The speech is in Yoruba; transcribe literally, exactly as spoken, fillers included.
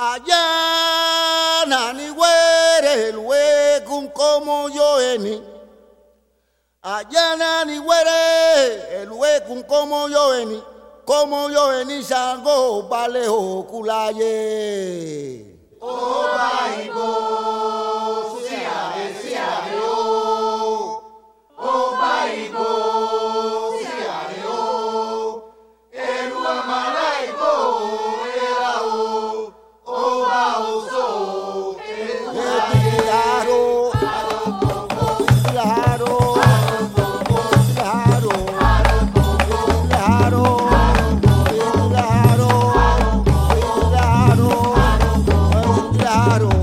Allá nani were luwe kun como yo eni. Allá nani were luwe kun como yo eni. Como yo eni sango vale okulaye. Oh baibo, siare siare o. Oh baibo, siare o. Eru amalaibo era o. Oh baoso, eru Claro, claro, claro, claro, claro, claro, claro.